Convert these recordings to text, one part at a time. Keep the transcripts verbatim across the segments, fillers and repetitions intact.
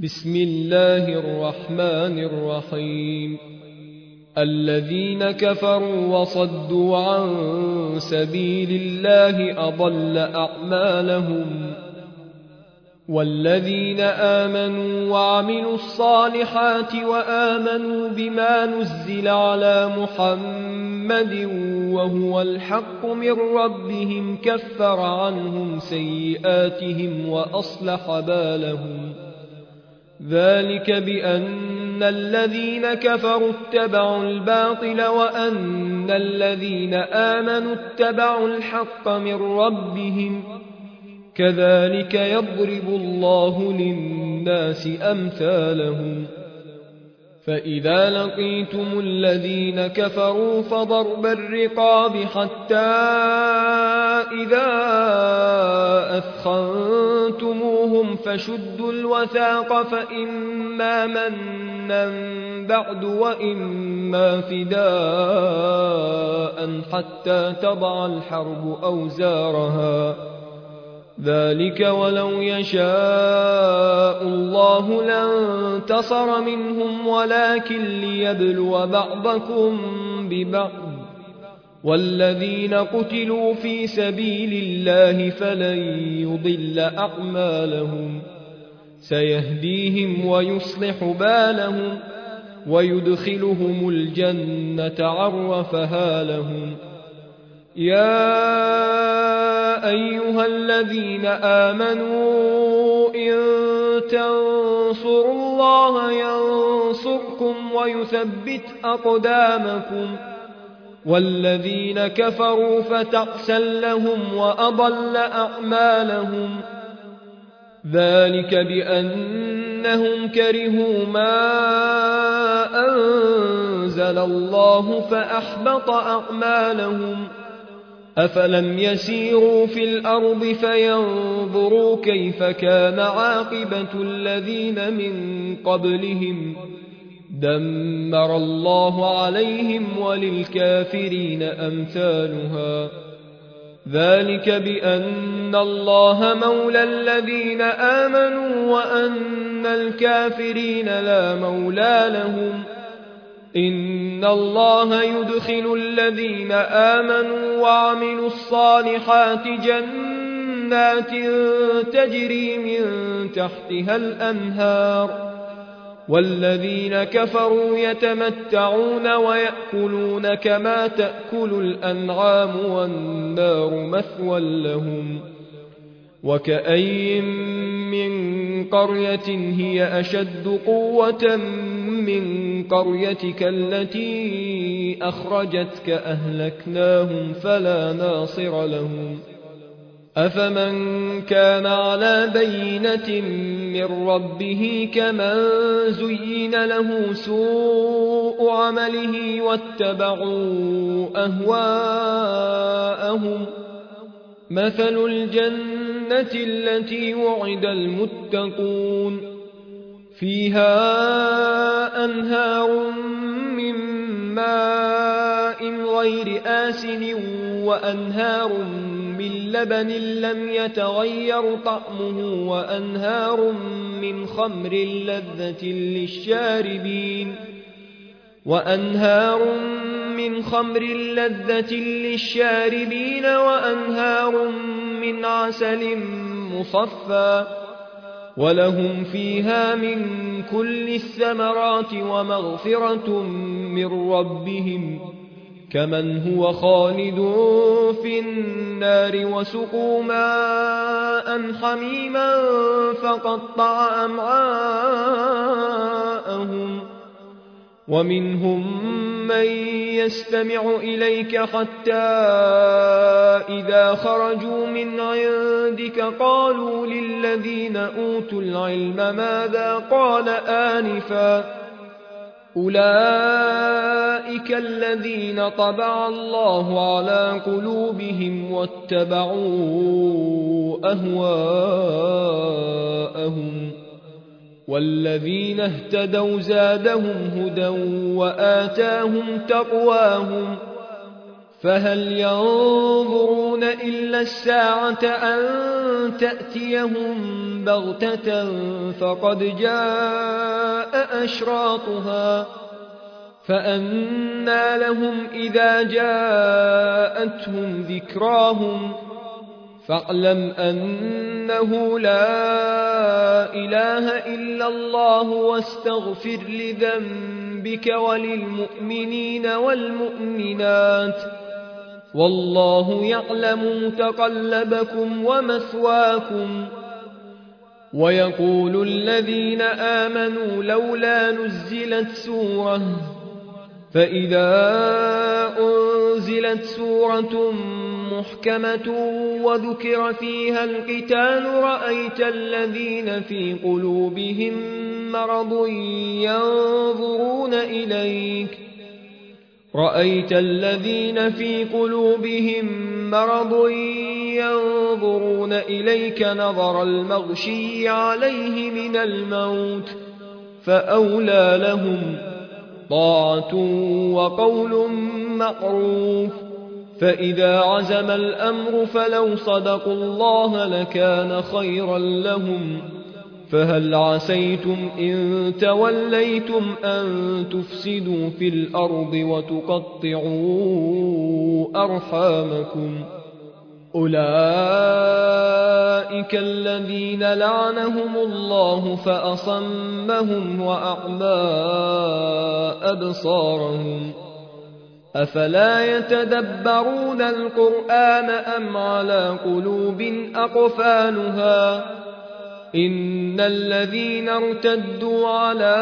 بسم الله الرحمن الرحيم. الذين كفروا وصدوا عن سبيل الله أضل أعمالهم، والذين آمنوا وعملوا الصالحات وآمنوا بما نزل على محمد وهو الحق من ربهم كفر عنهم سيئاتهم وأصلح بالهم. ذلك بأن الذين كفروا اتبعوا الباطل وأن الذين آمنوا اتبعوا الحق من ربهم، كذلك يضرب الله للناس أمثالهم. فإذا لقيتم الذين كفروا فضرب الرقاب حتى إذا أثخنتموهم فشدوا الوثاق، فإما منا بعد وإما فداء حتى تضع الحرب أوزارها، ذلك ولو يشاء الله لانتصر منهم ولكن ليبلو بعضكم ببعض، والذين قتلوا في سبيل الله فلن يضل أعمالهم، سيهديهم ويصلح بالهم ويدخلهم الجنة عرفها لهم. يا أيها الذين آمنوا إن تنصروا الله ينصركم ويثبت أقدامكم، والذين كفروا فتعسا لهم وأضل أعمالهم. ذلك بأنهم كرهوا ما أنزل الله فأحبط أعمالهم. أفلم يسيروا في الأرض فينظروا كيف كان عاقبة الذين من قبلهم، دمر الله عليهم وللكافرين أمثالها. ذلك بأن الله مولى الذين آمنوا وأن الكافرين لا مولى لهم. إن الله يدخل الذين آمنوا وعملوا الصالحات جنات تجري من تحتها الأنهار، والذين كفروا يتمتعون ويأكلون كما تأكل الأنعام والنار مثوى لهم. وكأين من قرية هي أشد قوة من قريتك التي أخرجتك أهلكناهم فلا ناصر لهم. أفمن كان على بينة من ربه كمن زين له سوء عمله واتبعوا أهواءهم. مثل الجنة التي وعد المتقون فيها أنهار من ماء غير آسن وأنهار من لبن لم يتغير طعمه وأنهار من خمر لذة للشاربين وأنهار من خمر لذة للشاربين وأنهار من عسل مصفى، ولهم فيها من كل الثمرات ومغفرة من ربهم، كمن هو خالد في النار وسقوا ماء حميما فقطع أمعاءهم. ومنهم من يستمع إليك حتى إذا خرجوا من عندك قالوا للذين أوتوا العلم ماذا قال آنفا، أولئك الذين طبع الله على قلوبهم واتبعوا أهواءهم. والذين اهتدوا زادهم هدى وآتاهم تقواهم. فهل ينظرون إلا الساعة أن تأتيهم بغتة فقد جاء أشراطها فأنى لهم إذا جاءتهم ذكراهم فاعلم أنه لا إله إلا الله واستغفر لذنبك وللمؤمنين والمؤمنات والله يعلم متقلبكم ومثواكم. ويقول الذين آمنوا لولا نزلت سورة فإذا أنزلت سورة محكمة وذكر فيها القتال رأيت الذين في قلوبهم مرض ينظرون إليك رأيت الذين في قلوبهم مرض ينظرون إليك نظر المغشي عليه من الموت فأولى لهم طاعة وقول معروف. فإذا عزم الأمر فلو صدقوا الله لكان خيرا لهم فهل عسيتم إن توليتم أن تفسدوا في الأرض وتقطعوا أرحامكم أولئك الذين لعنهم الله فأصمهم وأعمى أبصارهم أفلا يتدبرون القرآن أم على قلوب أقفالها إن الذين ارتدوا على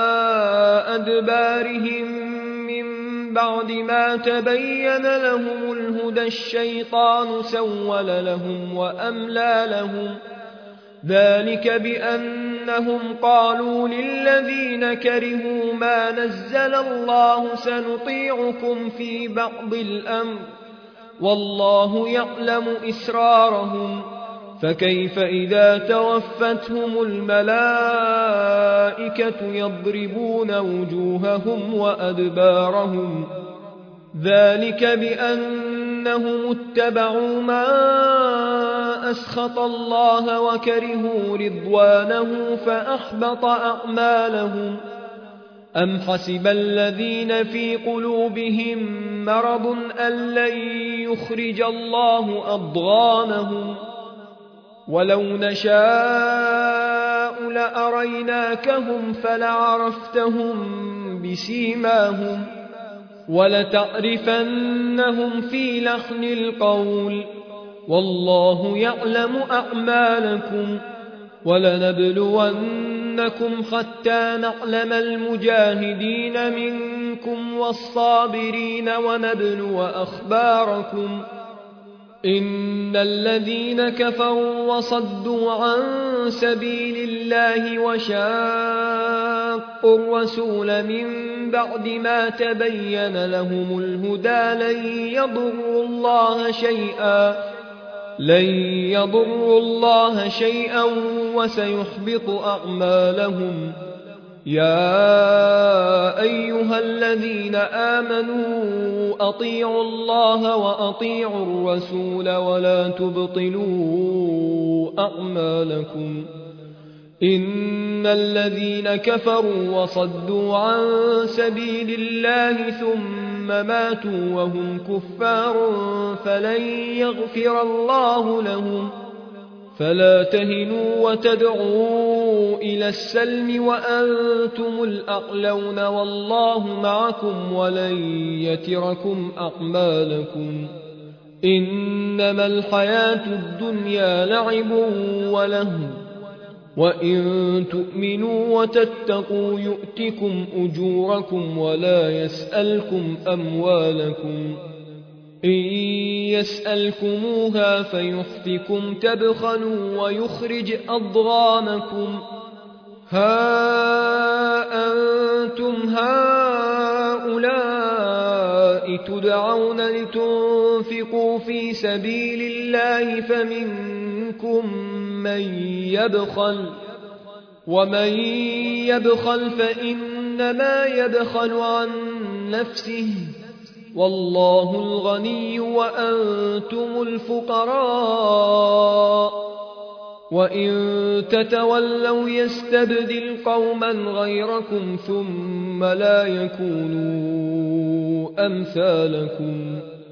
أدبارهم من بعد ما تبين لهم الهدى الشيطان سول لهم وأملى لهم ذلك بأنهم قالوا للذين كرهوا ما نزل الله سنطيعكم في بعض الأمر والله يعلم إسرارهم فكيف إذا توفتهم الملائكة يضربون وجوههم وأدبارهم ذلك بأنهم اتبعوا ما أسخط الله وكرهوا رضوانه فأحبط أعمالهم. أم حسب الذين في قلوبهم مرض أن لن يخرج الله أضغانهم ولو نشاء لأريناكهم فلعرفتهم بسيماهم ولتعرفنهم في لحن القول والله يعلم أعمالكم ولنبلونكم حتى نعلم المجاهدين منكم والصابرين ونبلو أخباركم إن الذين كفروا وصدوا عن سبيل الله وشاقوا الرسول من بعد ما تبين لهم الهدى لن يضروا الله شيئا لن يضروا الله شيئا وسيحبط أعمالهم. يا أيها الذين آمنوا أطيعوا الله وأطيعوا الرسول ولا تبطلوا أعمالكم إن الذين كفروا وصدوا عن سبيل الله ثم ماتوا وهم كفار فلن يغفر الله لهم فلا تهنوا وتدعوا إلى السلم وأنتم الأعلون والله معكم ولن يتركم أعمالكم إنما الحياة الدنيا لعب ولهو وإن تؤمنوا وتتقوا يؤتكم أجوركم ولا يسألكم أموالكم إن يسألكموها فيحفكم تبخلوا ويخرج أضغانكم ها أنتم هؤلاء تدعون لتنفقوا في سبيل الله فمنكم من يبخل ومن يبخل فإنما يبخل عن نفسه والله الغني وأنتم الفقراء وإن تتولوا يستبدل قوما غيركم ثم لا يكونوا أمثالكم